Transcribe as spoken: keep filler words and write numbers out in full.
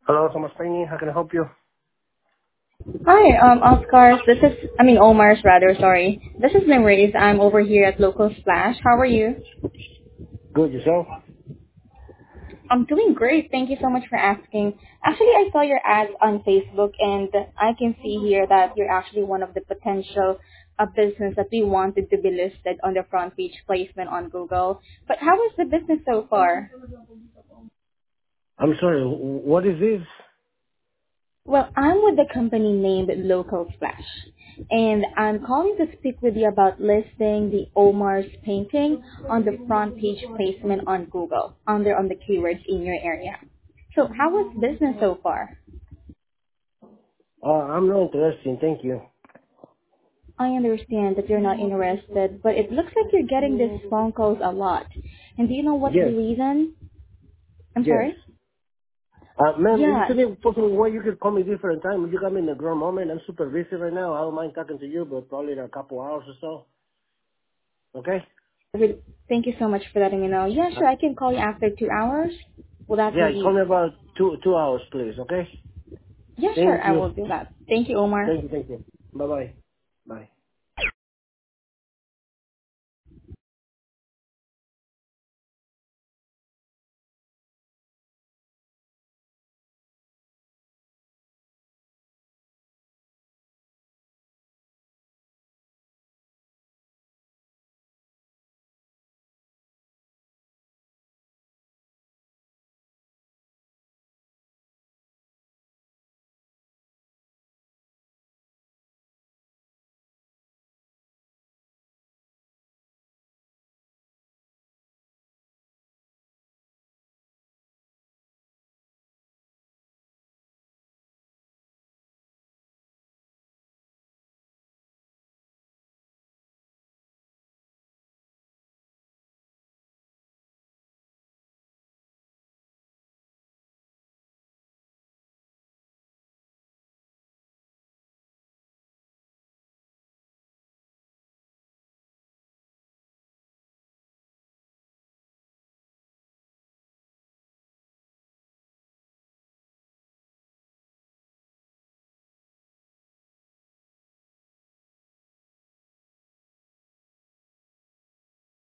Hello, Thomas Paine. How can I help you? Hi, um, Oscar. This is, I mean, Omar's rather, sorry. This is Maurice. I'm over here at Local Splash. How are you? Good, yourself? I'm doing great. Thank you so much for asking. Actually, I saw your ads on Facebook, and I can see here that you're actually one of the potential uh, business that we wanted to be listed on the front page placement on Google. But how is the business so far? I'm sorry, wh- what is this? Well, I'm with the company named Local Splash, and I'm calling to speak with you about listing the Omar's painting on the front page placement on Google, under on the keywords in your area. So how was business so far? Uh, I'm not interested, thank you. I understand that you're not interested, but it looks like you're getting these phone calls a lot. And do you know what's the Yes, reason? I'm yes. sorry? Uh, ma'am, is Yeah, it possible why you could call me different time? Would you come in a grown moment? I'm super busy right now. I don't mind talking to you, but probably in a couple hours or so. Okay? re- thank you so much for letting me know. Yeah, Uh, sure, I can call you after two hours. Will that yeah, call be me about two two hours, please, okay? Yeah, sure. Thank I you. will do that. Thank you, Omar. Thank you, thank you. Bye-bye. Bye.